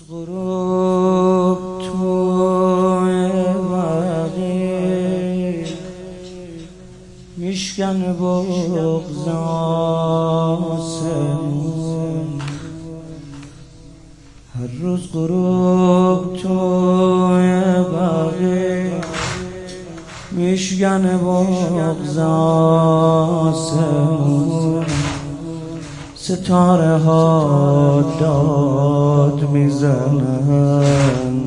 غروب توی وقی میشکن بغض آسمون. هر روز غروب توی وقی میشکن بغض آسمون. ستاره ها داد میزنن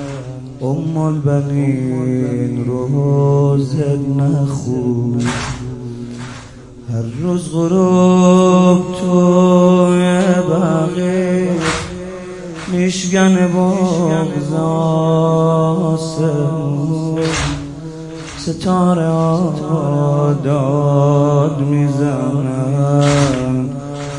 البنین روز نخون. هر روز غروب توی بقی میشکن بغض آسمون. ستاره ها داد میزنن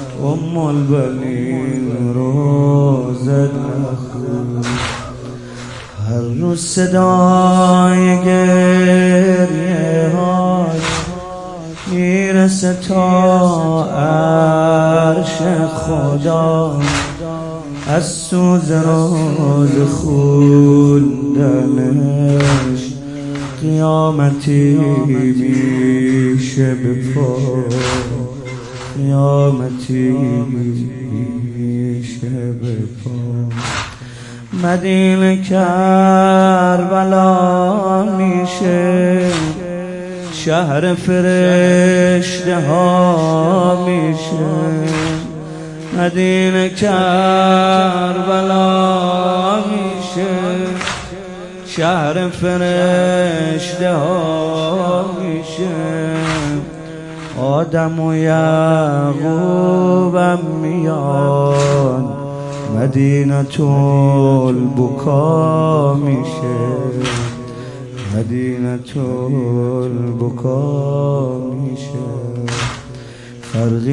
البنین روز نخون. هر روز صدای گریه هاش میرسه تا عرش خدا. از سوز روز خوندنش قیامتی میشه به پا. قیامتی میشه به پا. مدینه کربلا میشه شهر فرشته ها میشه. مدینه کربلا میشه شهر فرشته ها میشه. آدم و یعقوبم میان مدینة البکا میشه. مدینة البکا میشه. فرقی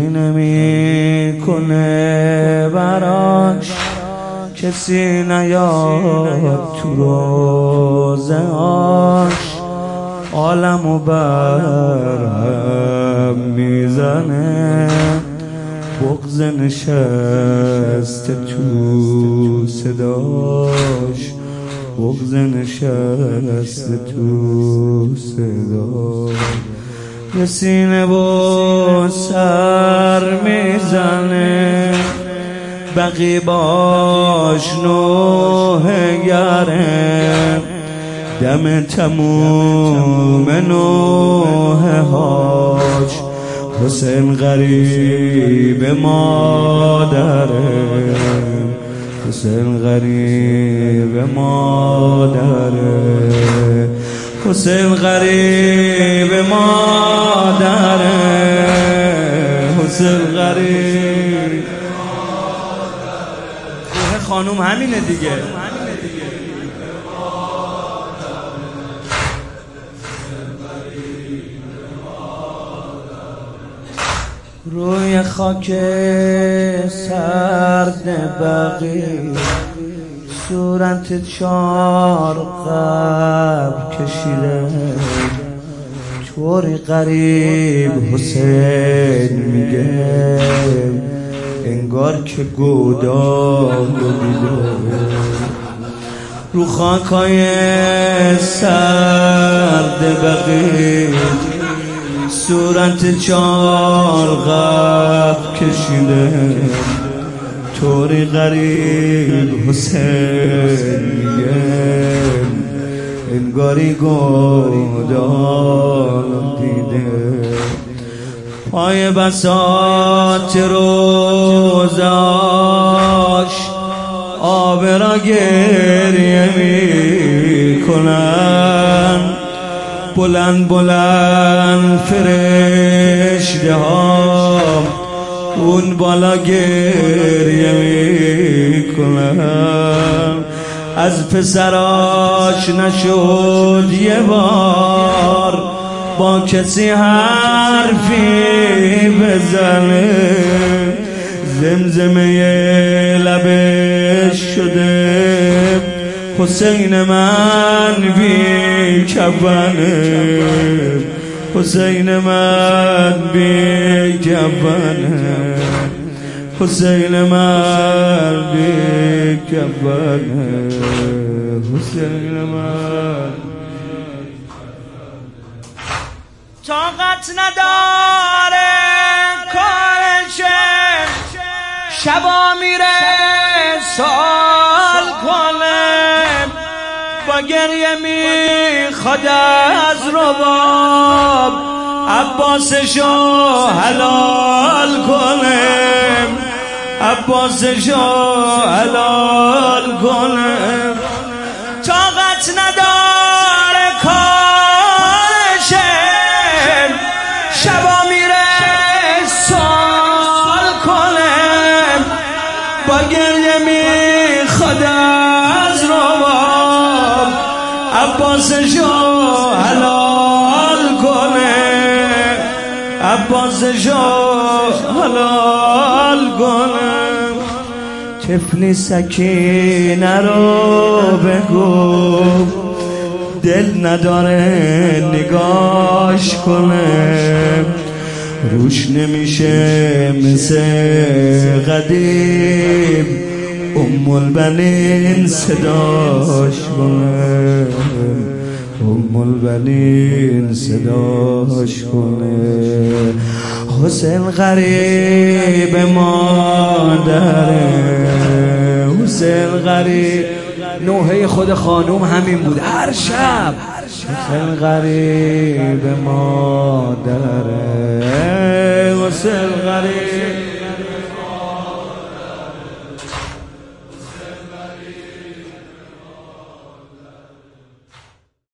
نمیکنه براش کسی نیاد تو روزه‌اش. عالمو برهم میزنه بغض نشسته تو صداش. بغض نشسته تو صداش. یه سینه با سر میزنه بقی باش نوحه گره. دم تموم نوحه هاش حسین غریب مادره. حسین غریب مادره. حسین غریب مادره. حسین غریب کوه خانوم همینه دیگه. روی خاک سرد بقی صورت 4 قبر کشیده. طوری غریب حسین میگه انگار که گودال دیده. رو خاکای سرد بقی صورت 4 قبر کشیده. طوری غریب حسین میگه انگاری گودال دیده. پای بساط روزاش آب را گریه میکنن. بلند بلند فرشته ها اون بالا گریه میکنن. از پسراش نشد یه بار با کسی حرفی بزنه. زمزمه لبش شده حسین من بی کفنه. حسین من بی کفنه. حسین من بی کفنه حسین من طاقت نداره کارشه شبا میره سال کنه با گریه میخواد از رباب عباسشو حلال کنه عباسشو حلال کنه طاقت نداره کارشه شبا میره سال کنه با گریه میخواد از رباب عباسشو حلال کنه عباسشو حلال کنه طفلی سکینه رو بگو دل نداره نگاش کنه روش نمیشه مثل قدیم البنین صداش کنه البنین صداش کنه حسین غریب مادره حسین غریب نوحه خود خانوم همین بود هر شب حسین غریب مادره